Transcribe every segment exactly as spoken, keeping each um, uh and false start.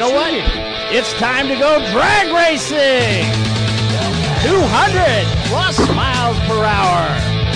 know what? It's time to go drag racing! two hundred plus miles per hour.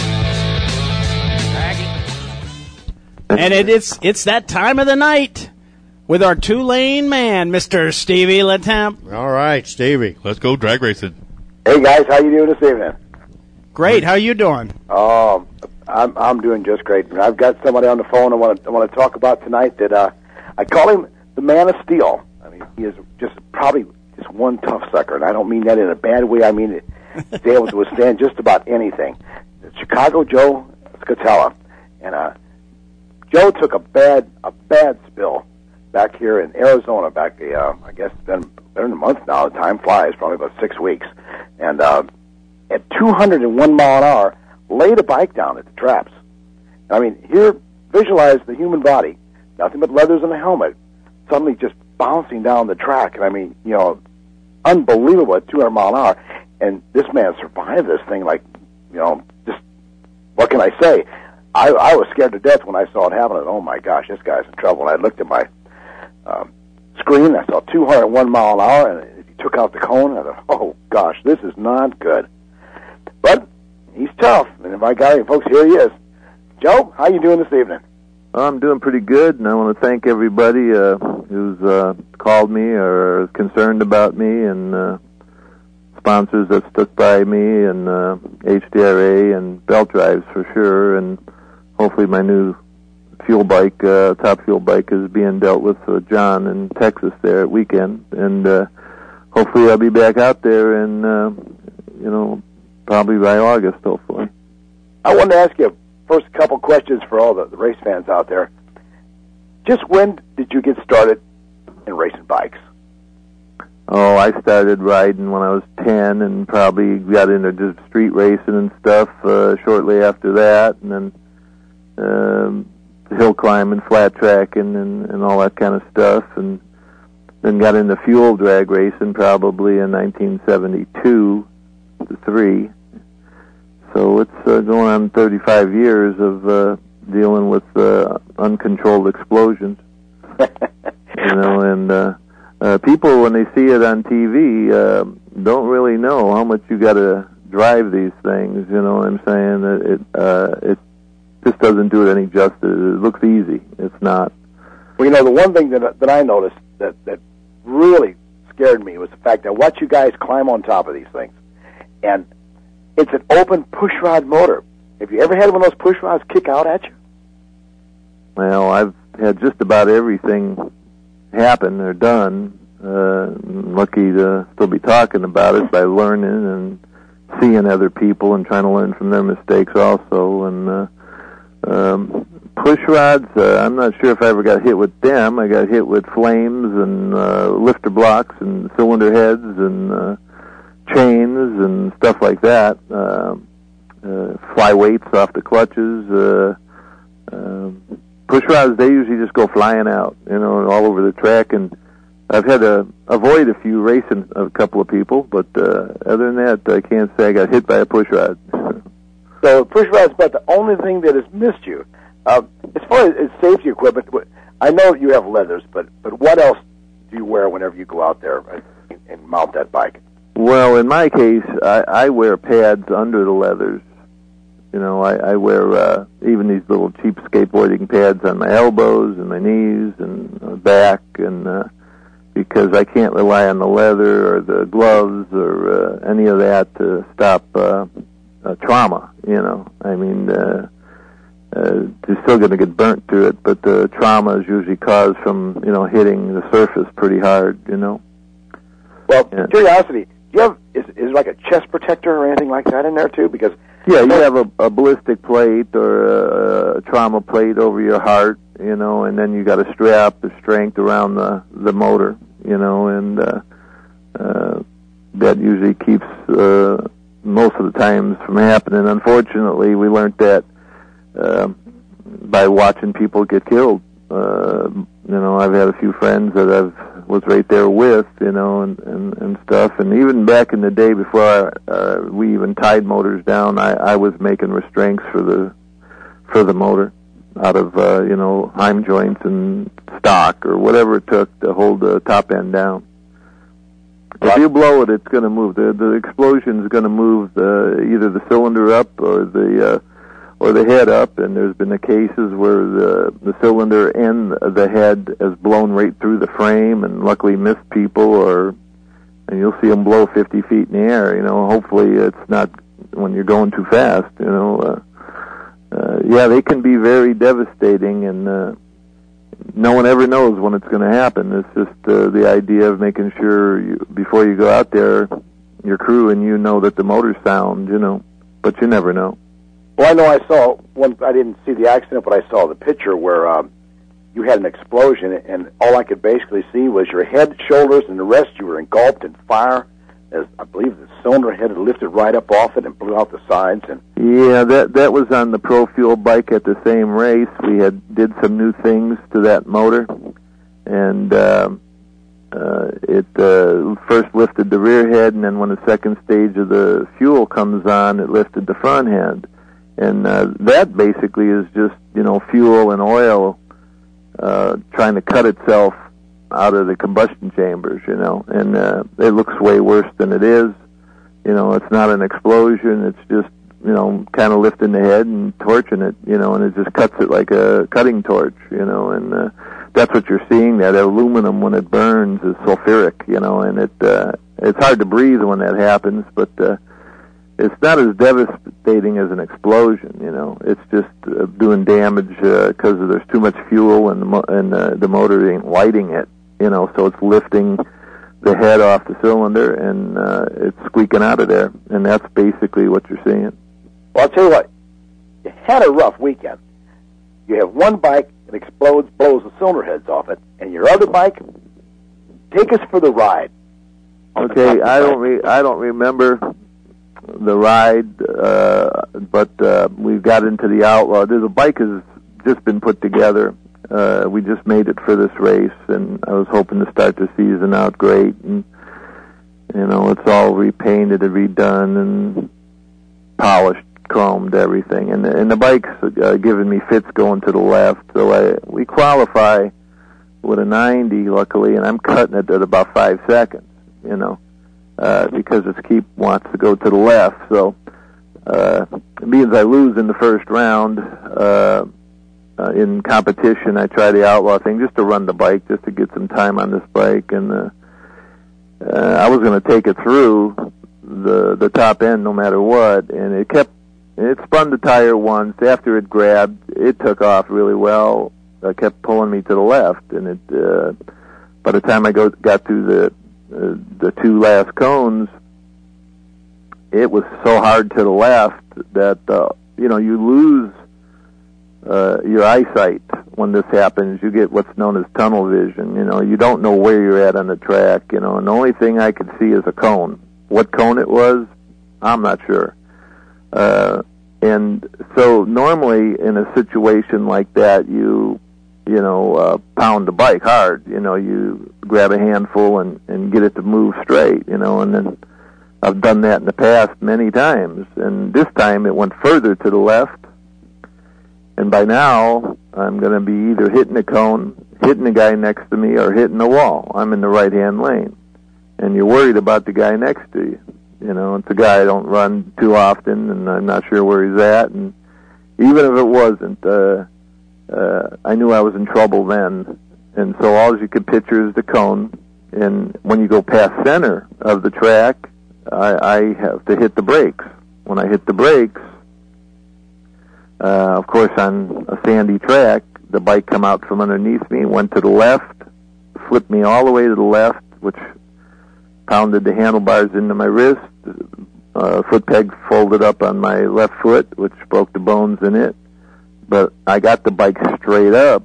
And it, it's it's that time of the night with our two-lane man, Mister Stevie Latemp. All right, Stevie. Let's go drag racing. Hey, guys. How you doing this evening? Great. How you doing? Um, I'm I'm doing just great. I've got somebody on the phone I want to I want to talk about tonight that uh, I call him the Man of Steel. I mean, he is just probably just one tough sucker, and I don't mean that in a bad way. I mean it. He's able to withstand just about anything. It's Chicago Joe Scatella, and uh, Joe took a bad a bad spill back here in Arizona. Back, uh, I guess it's been better than a month now. The time flies, probably about six weeks, and uh, at two hundred one mile an hour, laid a bike down at the traps. I mean, here, visualize the human body, nothing but leathers and a helmet, suddenly just bouncing down the track. And I mean, you know, unbelievable at two hundred mile an hour. And this man survived this thing like, you know, just, what can I say? I, I was scared to death when I saw it happen. Oh, my gosh, this guy's in trouble. And I looked at my um, screen, I saw two hundred one mile an hour, and he took out the cone, and I thought, oh, gosh, this is not good. But he's tough, and if I got any folks, here he is. Joe, how you doing this evening? I'm doing pretty good, and I want to thank everybody uh, who's uh, called me or is concerned about me, and uh, sponsors that stuck by me, and uh, H D R A and Belt Drives for sure, and hopefully my new fuel bike, uh, top fuel bike, is being dealt with uh, John in Texas there at weekend, and uh, hopefully I'll be back out there, and uh, you know, probably by August, hopefully. I wanted to ask you first a couple questions for all the, the race fans out there. Just when did you get started in racing bikes? Oh, I started riding when I was ten, and probably got into just street racing and stuff uh, shortly after that, and then um, hill climbing, flat tracking, and, and all that kind of stuff, and then got into fuel drag racing probably in nineteen seventy-two to three. So it's uh, going on thirty-five years of uh, dealing with uh, uncontrolled explosions. You know, and uh, uh, people, when they see it on T V, uh, don't really know how much you got to drive these things. You know what I'm saying? It it, uh, it just doesn't do it any justice. It looks easy. It's not. Well, you know, the one thing that that I noticed that that really scared me was the fact that I watch you guys climb on top of these things, and it's an open pushrod motor. Have you ever had one of those push rods kick out at you? Well, I've had just about everything happen or done. Uh, I'm lucky to still be talking about it by learning and seeing other people and trying to learn from their mistakes also. And uh, um, push rods, uh, I'm not sure if I ever got hit with them. I got hit with flames and uh, lifter blocks and cylinder heads and uh, chains and stuff like that. Uh, uh, fly weights off the clutches. Uh, uh, push rods, they usually just go flying out, you know, all over the track. And I've had to avoid a few racing a couple of people, but uh, other than that, I can't say I got hit by a push rod. So push rod's about the only thing that has missed you. Uh, as far as, as safety equipment, I know you have leathers, but but what else do you wear whenever you go out there and, and mount that bike? Well, in my case, I, I wear pads under the leathers. You know, I, I wear uh, even these little cheap skateboarding pads on my elbows and my knees and uh, back, and uh, because I can't rely on the leather or the gloves or uh, any of that to stop uh, uh, trauma. You know, I mean, uh, uh, you're still going to get burnt through it, but the trauma is usually caused from, you know, hitting the surface pretty hard. You know. Well, yeah. Curiosity. Do you have is is like a chest protector or anything like that in there too? Because yeah, you have a, a ballistic plate or a, a trauma plate over your heart, you know, and then you got a strap of strength around the the motor, you know, and uh, uh, that usually keeps uh, most of the times from happening. Unfortunately, we learned that uh, by watching people get killed. Uh, you know, I've had a few friends that I've was right there with, you know, and, and, and stuff. And even back in the day before uh, we even tied motors down, I, I was making restraints for the for the motor. out of, uh, you know, Heim joints and stock or whatever it took to hold the top end down. If you blow it, it's going to move. The, the explosion is going to move the, either the cylinder up or the, uh, or the head up, and there's been the cases where the, the cylinder and the head has blown right through the frame and luckily missed people, or, and you'll see them blow fifty feet in the air, you know. Hopefully it's not when you're going too fast, you know. Uh, uh, yeah, they can be very devastating, and, uh, no one ever knows when it's going to happen. It's just uh, the idea of making sure you, before you go out there, your crew and you know that the motor's sound, you know, but you never know. Well, I know I saw one. I didn't see the accident, but I saw the picture where um, you had an explosion, and all I could basically see was your head, shoulders, and the rest. You were engulfed in fire. As I believe the cylinder head had lifted right up off it and blew out the sides. And yeah, that that was on the Pro Fuel bike at the same race. We had did some new things to that motor, and uh, uh, it uh, first lifted the rear head, and then when the second stage of the fuel comes on, it lifted the front head. And uh, that basically is just, you know, fuel and oil uh, trying to cut itself out of the combustion chambers, you know, and uh, it looks way worse than it is. You know, it's not an explosion. It's just, you know, kind of lifting the head and torching it, you know, and it just cuts it like a cutting torch, you know, and uh, that's what you're seeing. That aluminum, when it burns, is sulfuric, you know, and it uh, it's hard to breathe when that happens, but uh, it's not as devastating as an explosion, you know. It's just uh, doing damage because uh, there's too much fuel and the, mo- and uh, the motor ain't lighting it. You know, so it's lifting the head off the cylinder, and uh, it's squeaking out of there, and that's basically what you're seeing. Well, I'll tell you what, you had a rough weekend. You have one bike that explodes, blows the cylinder heads off it, and your other bike, take us for the ride. Okay, I don't re- I don't remember the ride, uh, but uh, we got into the Outlaw. The bike has just been put together. Uh, we just made it for this race, and I was hoping to start the season out great. And, you know, it's all repainted and redone and polished, chromed, everything. And, and the bike's uh, giving me fits going to the left. So I, we qualify with a ninety, luckily, and I'm cutting it at about five seconds, you know, uh, because its keep wants to go to the left. So uh, it means I lose in the first round. Uh, Uh, in competition, I try the Outlaw thing just to run the bike, just to get some time on this bike, and uh, uh, I was going to take it through the the top end no matter what, and it kept it spun the tire once. After it grabbed, it took off really well. It kept pulling me to the left, and it uh, by the time I go, got through the uh, the two last cones, it was so hard to the left that uh, you know you lose Uh, your eyesight when this happens. You get what's known as tunnel vision. You know, you don't know where you're at on the track, you know, and the only thing I could see is a cone. What cone it was, I'm not sure. Uh, and so normally in a situation like that, you, you know, uh, pound the bike hard. You know, you grab a handful and, and get it to move straight, you know, and then I've done that in the past many times. And this time it went further to the left. And by now, I'm going to be either hitting a cone, hitting the guy next to me, or hitting the wall. I'm in the right-hand lane. And you're worried about the guy next to you. You know, it's a guy I don't run too often, and I'm not sure where he's at. And even if it wasn't, uh, uh, I knew I was in trouble then. And so all you could picture is the cone. And when you go past center of the track, I, I have to hit the brakes. When I hit the brakes, Uh, of course, on a sandy track, the bike come out from underneath me, went to the left, flipped me all the way to the left, which pounded the handlebars into my wrist. Uh, foot peg folded up on my left foot, which broke the bones in it. But I got the bike straight up,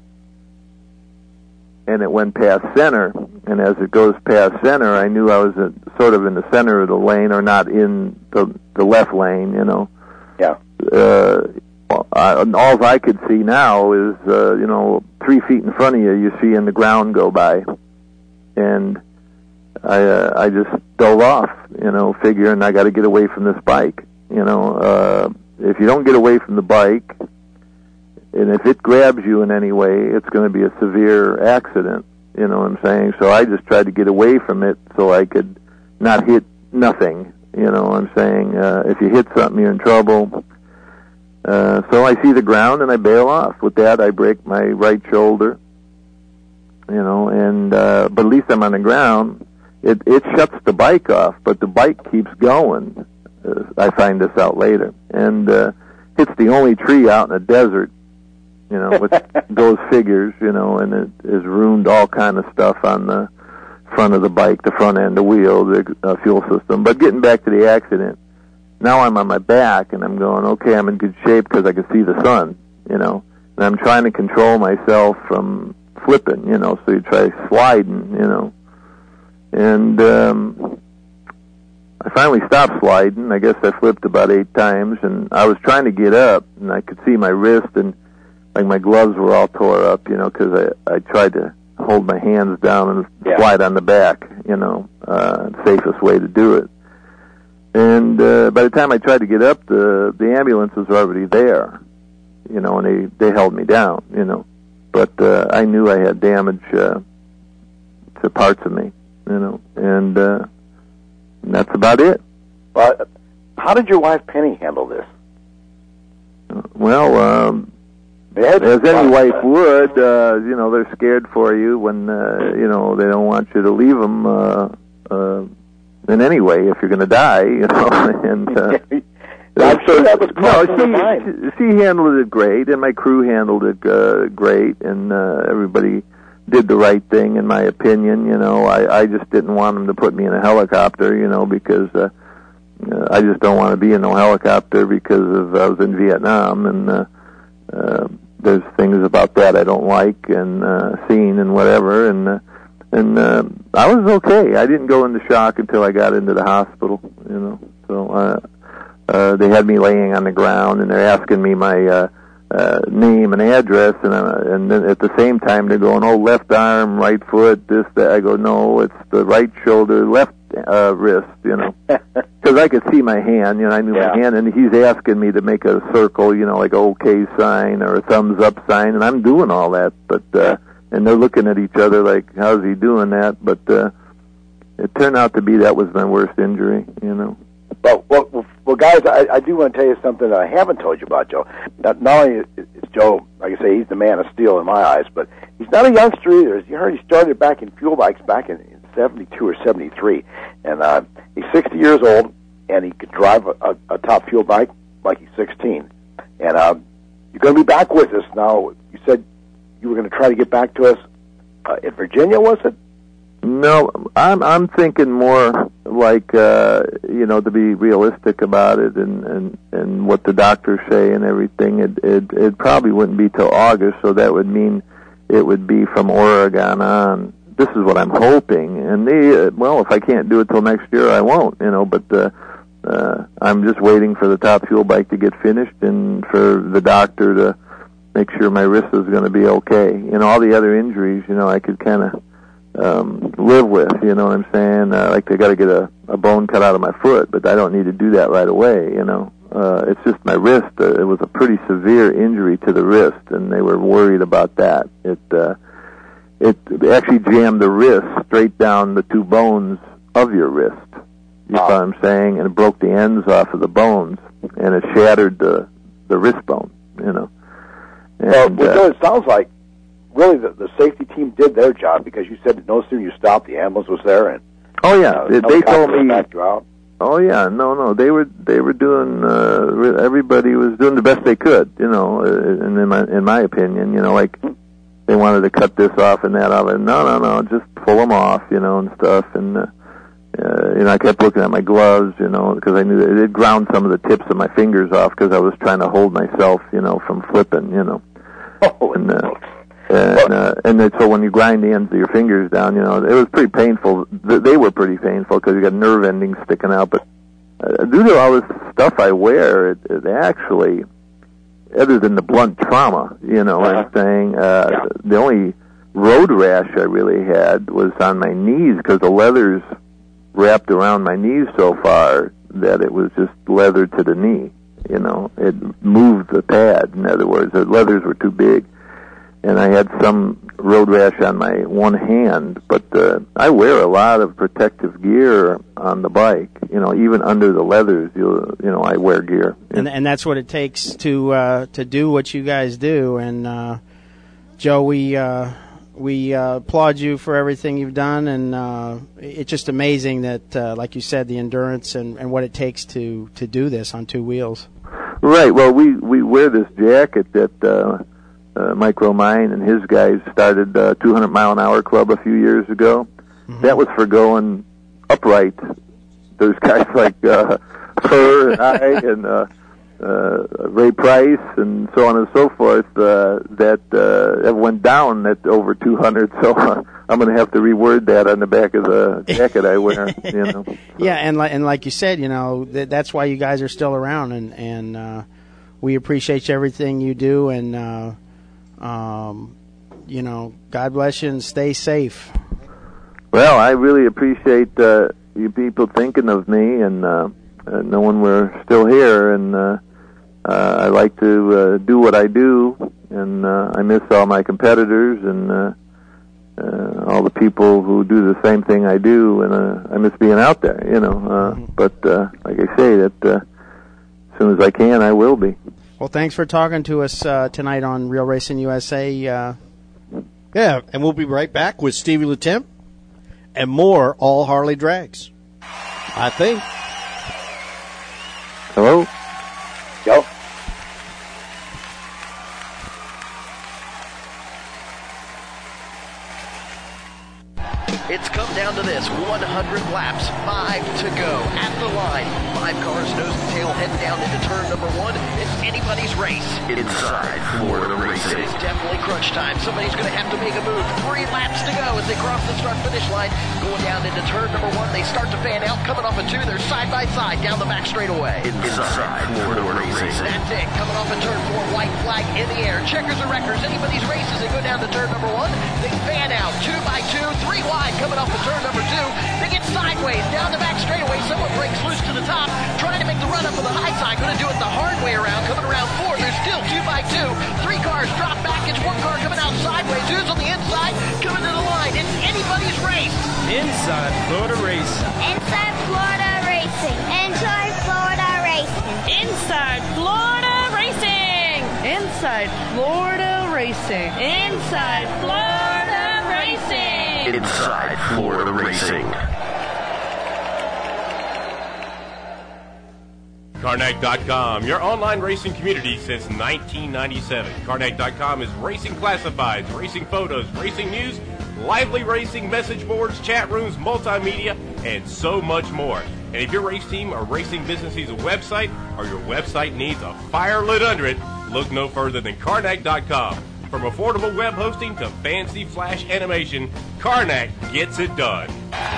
and it went past center. And as it goes past center, I knew I was at, sort of in the center of the lane, or not in the, the left lane, you know. Yeah. Uh, Uh, all I could see now is, uh, you know, three feet in front of you, you see in the ground go by. And I uh, I just dove off, you know, figuring I got to get away from this bike. You know, uh, if you don't get away from the bike, and if it grabs you in any way, it's going to be a severe accident. You know what I'm saying? So I just tried to get away from it so I could not hit nothing. You know what I'm saying? Uh, if you hit something, you're in trouble. Uh, so I see the ground and I bail off. With that, I break my right shoulder. You know, and uh, but at least I'm on the ground. It it shuts the bike off, but the bike keeps going. Uh, I find this out later, and uh, it's the only tree out in the desert. You know, which goes figures. You know, and it has ruined all kind of stuff on the front of the bike, the front end, the wheel, the uh, fuel system. But getting back to the accident, now I'm on my back, and I'm going, okay, I'm in good shape because I can see the sun. You know, and I'm trying to control myself from flipping, you know, so you try sliding, you know. And um, I finally stopped sliding. I guess I flipped about eight times, and I was trying to get up, and I could see my wrist, and like my gloves were all tore up, you know, because I, I tried to hold my hands down and yeah. slide on the back, you know, uh, safest way to do it. And uh, by the time I tried to get up, the, the ambulance was already there, you know, and they, they held me down, you know. But uh, I knew I had damage uh, to parts of me, you know, and, uh, and that's about it. Well, how did your wife Penny handle this? Well, um, as any wife would, uh, you know, they're scared for you when, uh, you know, they don't want you to leave them uh, uh, in any way if you're going to die, you know, and... Uh, I'm sure that was no, she, she handled it great, and my crew handled it uh, great, and uh, everybody did the right thing, in my opinion. You know, I, I just didn't want them to put me in a helicopter, you know, because uh, uh, I just don't want to be in no helicopter because of I was in Vietnam, and uh, uh, there's things about that I don't like, and uh, seeing and whatever, and uh, and uh, I was okay. I didn't go into shock until I got into the hospital, you know, so. Uh, Uh, they had me laying on the ground, and they're asking me my uh, uh, name and address, and uh, and then at the same time they're going, oh, left arm, right foot, this, that. I go, no, it's the right shoulder, left uh, wrist, you know, because I could see my hand, you know, I knew yeah. my hand, and he's asking me to make a circle, you know, like a okay sign or a thumbs up sign, and I'm doing all that, but uh, and they're looking at each other like, how's he doing that? But uh, it turned out to be that was my worst injury, you know. Well, well, well, guys, I, I do want to tell you something that I haven't told you about Joe. Not, not only is Joe, like I say, he's the man of steel in my eyes, but he's not a youngster either. As you heard, he started back in fuel bikes back in, in seventy-two or seventy-three, and uh, he's sixty years old, and he could drive a, a, a top fuel bike like he's sixteen. And uh, you're going to be back with us now. You said you were going to try to get back to us uh, in Virginia, was it? No, I'm I'm thinking more like uh, you know, to be realistic about it, and, and, and what the doctors say and everything. It, it it probably wouldn't be till August, so that would mean it would be from Oregon on. This is what I'm hoping, and they uh, well, if I can't do it till next year, I won't, you know. But uh, uh, I'm just waiting for the top fuel bike to get finished, and for the doctor to make sure my wrist is going to be okay. You know, all the other injuries, you know, I could kind of. Um, live with, you know what I'm saying? Uh, like they got to get a, a bone cut out of my foot, but I don't need to do that right away, you know. Uh, it's just my wrist. Uh, it was a pretty severe injury to the wrist, and they were worried about that. It, uh, it actually jammed the wrist straight down the two bones of your wrist. You know what I'm saying? And it broke the ends off of the bones, and it shattered the, the wrist bone, you know. And, well, uh, it sounds like really, the, the safety team did their job, because you said that no sooner you stopped, the ambulance was there, and oh yeah, uh, they, they told me. Back you out. Oh yeah, no, no, they were they were doing. Uh, everybody was doing the best they could, you know. Uh, and in my in my opinion, you know, like they wanted to cut this off and that off, and no, no, no, just pull them off, you know, and stuff. And uh, uh, you know, I kept looking at my gloves, you know, because I knew that it had ground some of the tips of my fingers off because I was trying to hold myself, you know, from flipping, you know. Oh, and, uh, And, uh, and then, so when you grind the ends of your fingers down, you know, it was pretty painful. They were pretty painful because you got nerve endings sticking out. But uh, due to all this stuff I wear, it, it actually, other than the blunt trauma, you know what I'm saying, uh, yeah. the only road rash I really had was on my knees because the leather's wrapped around my knees so far that it was just leather to the knee. You know, it moved the pad. In other words, the leathers were too big, and I had some road rash on my one hand. But uh, I wear a lot of protective gear on the bike. You know, even under the leathers, you you know, I wear gear. And and that's what it takes to uh, to do what you guys do. And uh, Joe, we. Uh, We uh, applaud you for everything you've done, and uh, it's just amazing that, uh, like you said, the endurance and, and what it takes to, to do this on two wheels. Right. Well, we, we wear this jacket that uh, uh, Mike Romine and his guys started uh, two hundred mile an hour club a few years ago. Mm-hmm. That was for going upright. There's guys like uh, Fur and I and uh, uh, Ray Price and so on and so forth uh, that uh, went down at over two hundred. So uh, I'm going to have to reword that on the back of the jacket I wear. You know. So. Yeah, and like and like you said, you know, th- that's why you guys are still around, and and uh, we appreciate everything you do, and uh, um, you know, God bless you and stay safe. Well, I really appreciate uh, you people thinking of me and. Uh, Uh, knowing we're still here, and uh, uh, I like to uh, do what I do, and uh, I miss all my competitors and uh, uh, all the people who do the same thing I do, and uh, I miss being out there, you know. Uh, but uh, like I say, that uh, as soon as I can, I will be. Well, thanks for talking to us uh, tonight on Real Racing U S A. Uh, yeah, and we'll be right back with Stevie Letemp and more All Harley Drags, I think. Hello? Yo. It's come down to this, one hundred laps, five to go. At the line, five cars nose to tail heading down into turn number one. It's anybody's race. Inside Florida Racing. It's definitely crunch time. Somebody's going to have to make a move. Three laps to go as they cross the start-finish line. Going down into turn number one, they start to fan out. Coming off a two, they're side by side down the back straightaway. Inside Florida Racing. That's it. Coming off a turn four, white flag in the air. Checkers or wreckers, anybody's race as they go down to turn number one. They fan out two by two, three wide. Coming off of turn number two, they get sideways down the back straightaway. Someone breaks loose to the top, trying to make the run up on the high side. Going to do it the hard way around. Coming around four, there's still two by two. Three cars drop back. It's one car coming out sideways. Who's on the inside? Coming to the line. It's anybody's race. Inside Florida Racing. Inside Florida Racing. Inside Florida Racing. Inside Florida Racing. Inside Florida Racing. Inside Florida Racing. Inside Florida Racing. Karnak dot com, your online racing community since nineteen ninety-seven. Karnak dot com is racing classifieds, racing photos, racing news, lively racing message boards, chat rooms, multimedia, and so much more. And if your race team or racing business needs a website or your website needs a fire lit under it, look no further than Karnak dot com. From affordable web hosting to fancy flash animation, Karnak gets it done.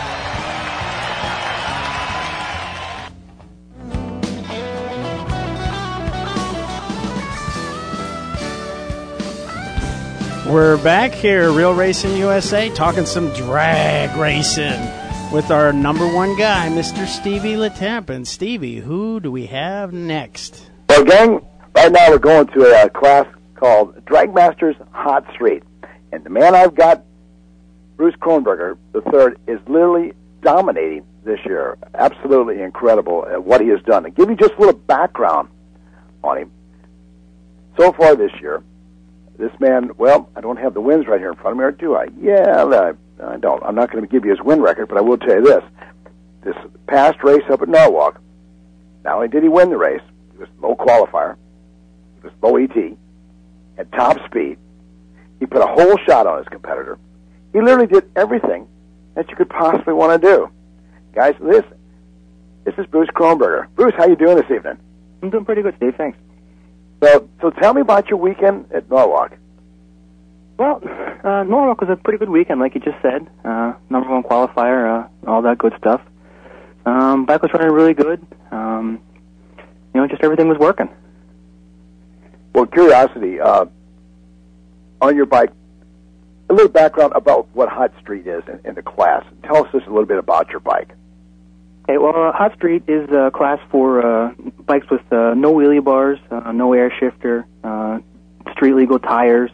We're back here, Real Racing U S A, talking some drag racing with our number one guy, Mister Stevie Letemp. And Stevie, who do we have next? Well, gang, right now we're going to a uh, class called Drag Masters Hot Street. And the man I've got, Bruce Kronberger the third, is literally dominating this year. Absolutely incredible at what he has done. To give you just a little background on him, so far this year, this man, well, I don't have the wins right here in front of me, or do I? Yeah, I, I don't. I'm not going to give you his win record, but I will tell you this. This past race up at Norwalk, not only did he win the race, he was low qualifier, he was low E T, at top speed. He put a whole shot on his competitor. He literally did everything that you could possibly want to do. Guys, this this is Bruce Kronberger. Bruce, how you doing this evening? I'm doing pretty good, Steve. Thanks. So, so tell me about your weekend at Norwalk. Well, uh, Norwalk was a pretty good weekend, like you just said. Uh, number one qualifier, uh, all that good stuff. Um, bike was running really good. Um, you know, just everything was working. Well, curiosity, uh, on your bike, a little background about what Hot Street is in, in the class. Tell us just a little bit about your bike. Okay, well, uh, Hot Street is a class for uh, bikes with uh, no wheelie bars, uh, no air shifter, uh, street legal tires.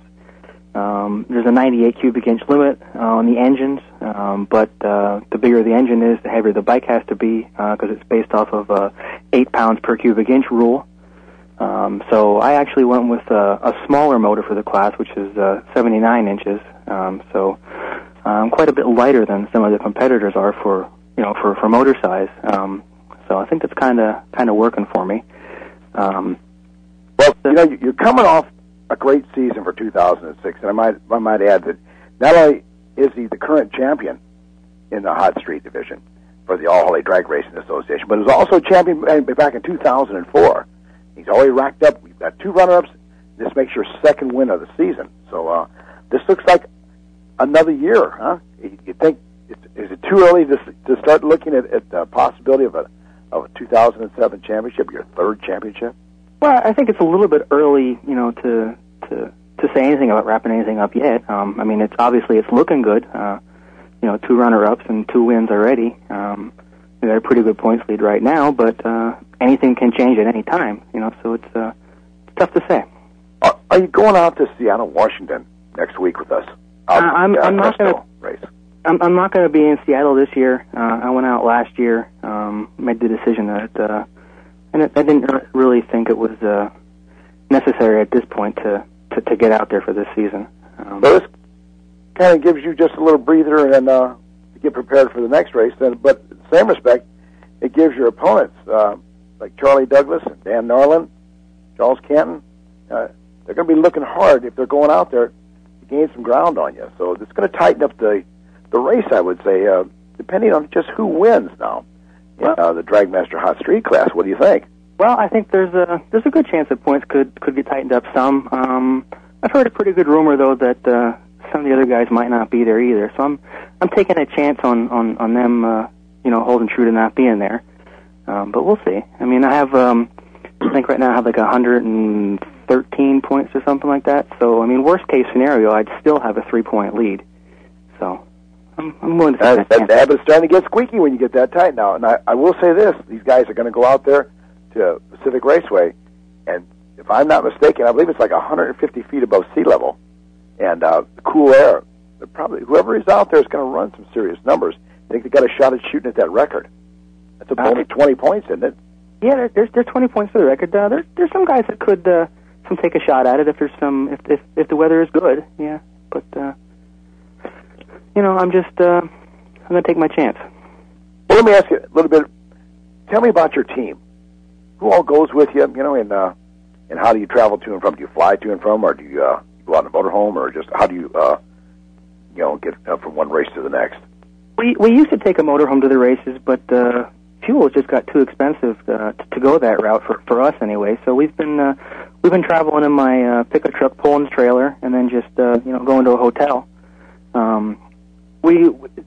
Um, there's a ninety-eight cubic inch limit uh, on the engines, um, but uh, the bigger the engine is, the heavier the bike has to be because uh, it's based off of a eight pounds per cubic inch rule. Um, so I actually went with a, a smaller motor for the class, which is uh, seventy-nine inches. Um, so um, quite a bit lighter than some of the competitors are for you know for, for motor size. Um, so I think that's kind of kind of working for me. Um, well, you know, you're coming off a great season for two thousand six, and I might I might add that not only is he the current champion in the Hot Street division for the All Harley Drag Racing Association, but is also champion back in two thousand four. He's already racked up. We've got two runner-ups. This makes your second win of the season. So uh, this looks like another year, huh? You think is it too early to to start looking at, at the possibility of a of a two thousand seven championship, your third championship? Well, I think it's a little bit early, you know, to to to say anything about wrapping anything up yet. Um, I mean, it's obviously it's looking good. Uh, you know, two runner-ups and two wins already. Um, we got a pretty good points lead right now, but uh, anything can change at any time. You know, so it's uh, it's tough to say. Are, are you going out to Seattle, Washington next week with us? Uh, I'm, I'm not going to race. I'm, I'm not going to be in Seattle this year. Uh, I went out last year. Um, made the decision that. Uh, And I didn't really think it was uh, necessary at this point to, to, to get out there for this season. Um, so this kind of gives you just a little breather and uh, to get prepared for the next race. Then, but in the same respect, it gives your opponents uh, like Charlie Douglas and Dan Narlin, Charles Canton. Uh, they're going to be looking hard if they're going out there to gain some ground on you. So it's going to tighten up the the race, I would say, uh, depending on just who wins now. Well, uh, the Dragmaster Hot Street class. What do you think? Well, I think there's a there's a good chance that points could could get tightened up some. Um, I've heard a pretty good rumor though that uh, some of the other guys might not be there either. So I'm I'm taking a chance on on on them, uh, you know, holding true to not being there. Um, but we'll see. I mean, I have um, I think right now I have like one hundred thirteen points or something like that. So I mean, worst case scenario, I'd still have a three point lead. So. I'm, I'm willing to that, that, that habit's starting to get squeaky when you get that tight now. And I, I will say this, these guys are going to go out there to Pacific Raceway, and if I'm not mistaken, I believe it's like one hundred fifty feet above sea level, and uh, cool air. They're probably whoever is out there is going to run some serious numbers. I think they got a shot at shooting at that record. That's uh, only twenty points, isn't it? Yeah, there, there's there's twenty points to the record. Uh, there, there's some guys that could uh, some take a shot at it if there's some if if, if the weather is good. Yeah, but. Uh, You know, I'm just, uh, I'm going to take my chance. Well, let me ask you a little bit. Tell me about your team. Who all goes with you, you know, and, uh, and how do you travel to and from? Do you fly to and from, or do you uh, go out in a motorhome, or just how do you, uh, you know, get uh, from one race to the next? We we used to take a motorhome to the races, but uh, fuel just got too expensive uh, to, to go that route for, for us anyway. So we've been uh, we've been traveling in my uh, pickup truck, pulling the trailer, and then just uh, you know going to a hotel. Um, We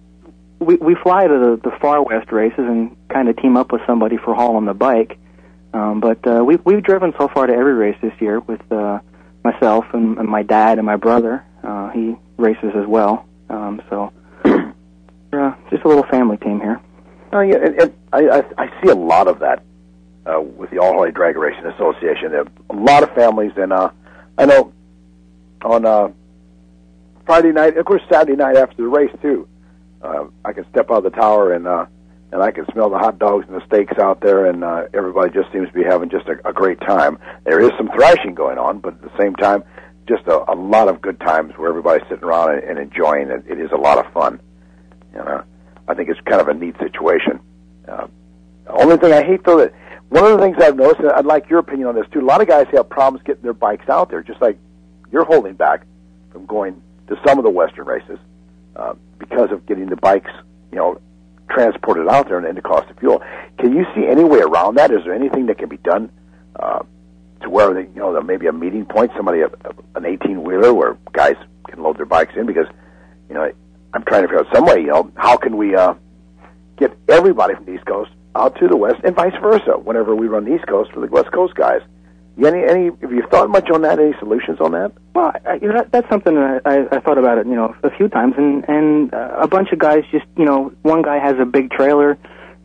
we we fly to the, the Far West races and kind of team up with somebody for hauling the bike. Um, but uh, we've we've driven so far to every race this year with uh, myself and, and my dad and my brother. Uh, he races as well. Um, so we're uh, just a little family team here. Oh yeah, and, and I, I I see a lot of that uh, with the All Harley Drag Racing Association. There are a lot of families, and uh, I know on. Uh, Friday night, of course, Saturday night after the race too. Uh, I can step out of the tower and uh, and I can smell the hot dogs and the steaks out there, and uh, everybody just seems to be having just a, a great time. There is some thrashing going on, but at the same time, just a, a lot of good times where everybody's sitting around and, and enjoying it. It is a lot of fun. You know, I think it's kind of a neat situation. Uh, the only thing I hate though that one of the things I've noticed, and I'd like your opinion on this too. A lot of guys have problems getting their bikes out there, just like you're holding back from going to some of the Western races uh, because of getting the bikes, you know, transported out there and, and the cost of fuel. Can you see any way around that? Is there anything that can be done uh, to where, they, you know, there may be a meeting point, somebody, a, a, an eighteen-wheeler where guys can load their bikes in? Because, you know, I'm trying to figure out some way, you know, how can we uh, get everybody from the East Coast out to the West and vice versa whenever we run the East Coast for the West Coast guys? Any, any, have you thought much on that? Any solutions on that? Well, I, you know, that, that's something that I, I thought about it, you know, a few times, and and uh, a bunch of guys just, you know, one guy has a big trailer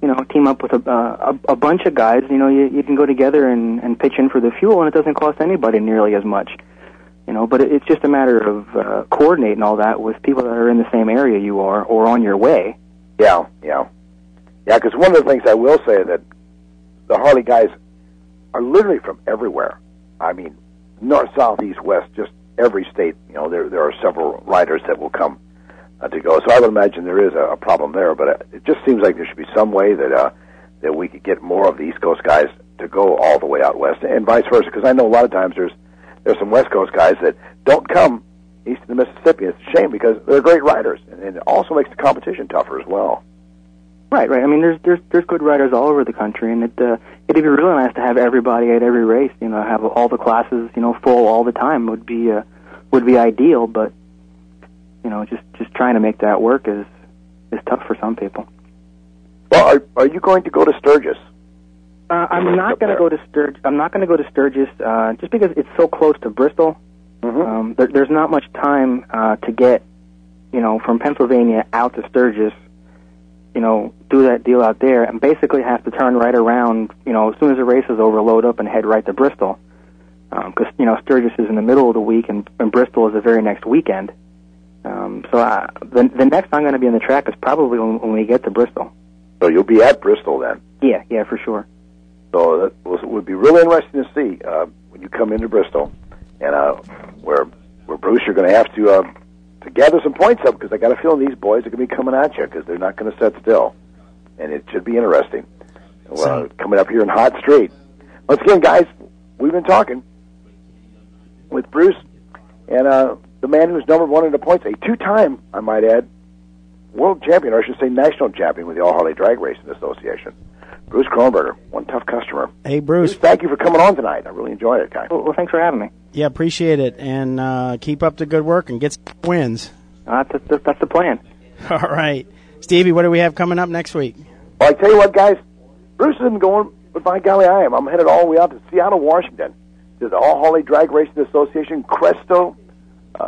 you know, team up with a, uh, a, a bunch of guys, you know, you, you can go together and, and pitch in for the fuel, and it doesn't cost anybody nearly as much. You know, but it, it's just a matter of uh, coordinating all that with people that are in the same area you are or on your way. Yeah, yeah. Yeah, because one of the things I will say that the Harley guys are literally from everywhere. I mean, north, south, east, west, just every state. You know, there there are several riders that will come uh, to go. So I would imagine there is a, a problem there, but it, it just seems like there should be some way that uh, that we could get more of the East Coast guys to go all the way out west, and vice versa. Because I know a lot of times there's there's some West Coast guys that don't come east of the Mississippi. It's a shame because they're great riders, and it also makes the competition tougher as well. Right, right. I mean, there's there's there's good riders all over the country, and it uh, it'd be really nice to have everybody at every race. You know, have all the classes, you know, full all the time would be uh, would be ideal. But you know, just just trying to make that work is is tough for some people. Well, are are you going to go to Sturgis? Uh, I'm not going to go to Sturgis. I'm not going to go to Sturgis uh, just because it's so close to Bristol. Mm-hmm. Um, there, there's not much time uh, to get, you know, from Pennsylvania out to Sturgis. You know, do that deal out there, and basically have to turn right around, you know, as soon as the race is over, load up and head right to Bristol. Because, um, you know, Sturgis is in the middle of the week, and, and Bristol is the very next weekend. Um, so uh, the, the next I'm going to be on the track is probably when, when we get to Bristol. So you'll be at Bristol then? Yeah, yeah, for sure. So that was, would be really interesting to see uh, when you come into Bristol, and uh, where, where Bruce, you're going to have to... Uh, to gather some points up, because I got a feeling these boys are going to be coming at you, because they're not going to sit still, and it should be interesting. Well, coming up here in Hot Street. Once again, guys, we've been talking with Bruce, and uh, the man who's number one in the points, a two-time, I might add, world champion, or I should say national champion with the All Harley Drag Racing Association. Bruce Kronberger, one tough customer. Hey, Bruce. Bruce, thank you for coming on tonight. I really enjoyed it, guys. Well, well thanks for having me. Yeah, appreciate it, and uh, keep up the good work and get some wins. Uh, that's, that's, that's the plan. All right. Stevie, what do we have coming up next week? Well, I tell you what, guys, Bruce isn't going, but by golly, I am. I'm headed all the way out to Seattle, Washington, to the All Harley Drag Racing Association Cresto uh,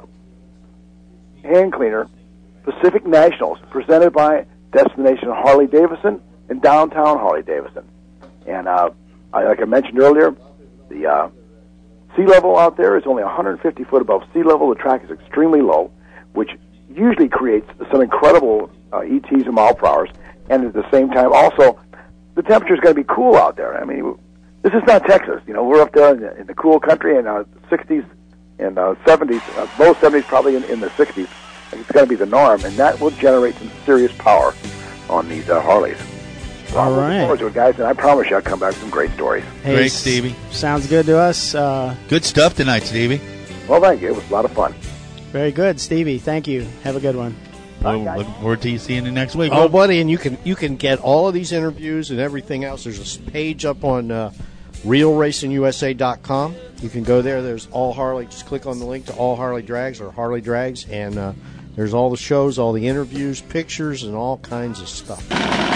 Hand Cleaner Pacific Nationals, presented by Destination Harley Davidson and Downtown Harley Davidson. And uh, I, like I mentioned earlier, the uh, sea level out there is only one hundred fifty foot above sea level. The track is extremely low, which usually creates some incredible uh, E Ts and mile per hours. And at the same time, also, the temperature is going to be cool out there. I mean, this is not Texas. You know, we're up there in the, in the cool country in uh, sixties and uh, seventies, uh, low seventies, probably in, in the sixties. It's going to be the norm, and that will generate some serious power on these uh, Harleys. So All I'm right. looking forward to it, guys, and I promise you I'll come back with some great stories. Hey, Great, Stevie. Sounds good to us. Uh, Good stuff tonight, Stevie. Well, thank you. It was a lot of fun. very good, Stevie. Thank you. Have a good one. Well, looking forward to you seeing you next week. Oh, buddy, and you can you can get all of these interviews and everything else. There's a page up on uh, real racing U S A dot com. You can go there. There's all Harley. Just click on the link to All Harley Drags or Harley Drags, and uh, there's all the shows, all the interviews, pictures, and all kinds of stuff.